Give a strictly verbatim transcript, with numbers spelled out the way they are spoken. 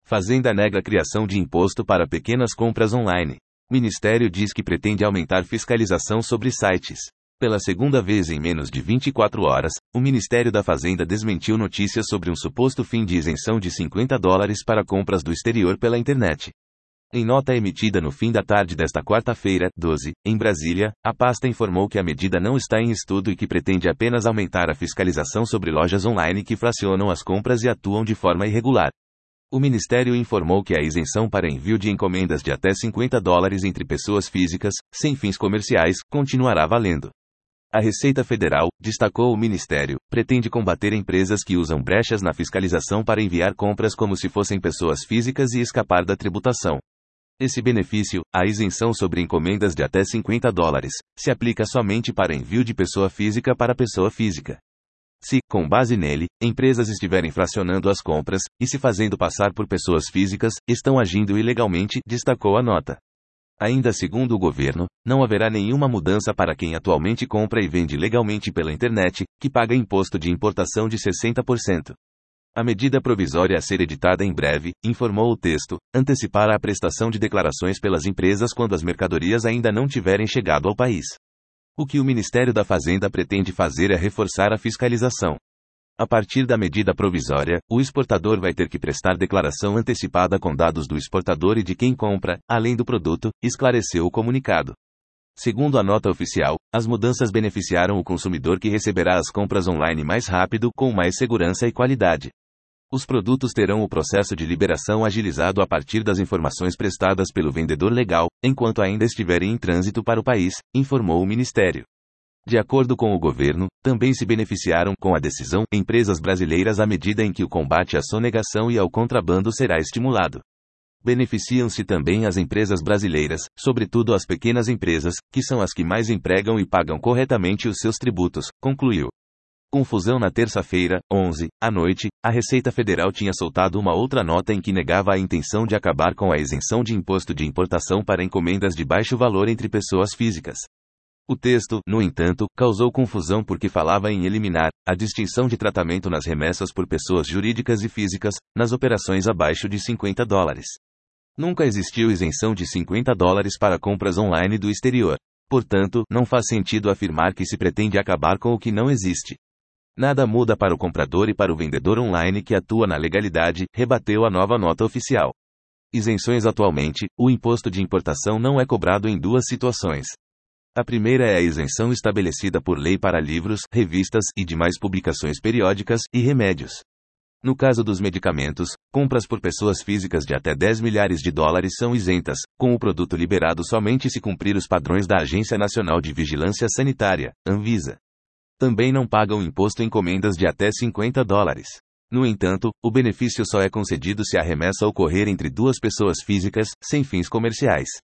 Fazenda nega criação de imposto para pequenas compras online. Ministério diz que pretende aumentar fiscalização sobre sites. Pela segunda vez em menos de vinte e quatro horas, o Ministério da Fazenda desmentiu notícias sobre um suposto fim de isenção de cinquenta dólares para compras do exterior pela internet. Em nota emitida no fim da tarde desta quarta-feira, doze, em Brasília, a pasta informou que a medida não está em estudo e que pretende apenas aumentar a fiscalização sobre lojas online que fracionam as compras e atuam de forma irregular. O Ministério informou que a isenção para envio de encomendas de até cinquenta dólares entre pessoas físicas, sem fins comerciais, continuará valendo. A Receita Federal, destacou o Ministério, pretende combater empresas que usam brechas na fiscalização para enviar compras como se fossem pessoas físicas e escapar da tributação. Esse benefício, a isenção sobre encomendas de até cinquenta dólares, se aplica somente para envio de pessoa física para pessoa física. Se, com base nele, empresas estiverem fracionando as compras, e se fazendo passar por pessoas físicas, estão agindo ilegalmente, destacou a nota. Ainda segundo o governo, não haverá nenhuma mudança para quem atualmente compra e vende legalmente pela internet, que paga imposto de importação de sessenta por cento. A medida provisória a ser editada em breve, informou o texto, antecipará a prestação de declarações pelas empresas quando as mercadorias ainda não tiverem chegado ao país. O que o Ministério da Fazenda pretende fazer é reforçar a fiscalização. A partir da medida provisória, o exportador vai ter que prestar declaração antecipada com dados do exportador e de quem compra, além do produto, esclareceu o comunicado. Segundo a nota oficial, as mudanças beneficiaram o consumidor que receberá as compras online mais rápido, com mais segurança e qualidade. Os produtos terão o processo de liberação agilizado a partir das informações prestadas pelo vendedor legal, enquanto ainda estiverem em trânsito para o país, informou o Ministério. De acordo com o governo, também se beneficiaram com a decisão empresas brasileiras à medida em que o combate à sonegação e ao contrabando será estimulado. Beneficiam-se também as empresas brasileiras, sobretudo as pequenas empresas, que são as que mais empregam e pagam corretamente os seus tributos, concluiu. Confusão na terça-feira, onze, à noite, a Receita Federal tinha soltado uma outra nota em que negava a intenção de acabar com a isenção de imposto de importação para encomendas de baixo valor entre pessoas físicas. O texto, no entanto, causou confusão porque falava em eliminar a distinção de tratamento nas remessas por pessoas jurídicas e físicas, nas operações abaixo de cinquenta dólares. Nunca existiu isenção de cinquenta dólares para compras online do exterior. Portanto, não faz sentido afirmar que se pretende acabar com o que não existe. Nada muda para o comprador e para o vendedor online que atua na legalidade, rebateu a nova nota oficial. Isenções atualmente, o imposto de importação não é cobrado em duas situações. A primeira é a isenção estabelecida por lei para livros, revistas e demais publicações periódicas e remédios. No caso dos medicamentos, compras por pessoas físicas de até dez milhares de dólares são isentas, com o produto liberado somente se cumprir os padrões da Agência Nacional de Vigilância Sanitária, Anvisa. Também não pagam imposto encomendas de até cinquenta dólares. No entanto, o benefício só é concedido se a remessa ocorrer entre duas pessoas físicas, sem fins comerciais.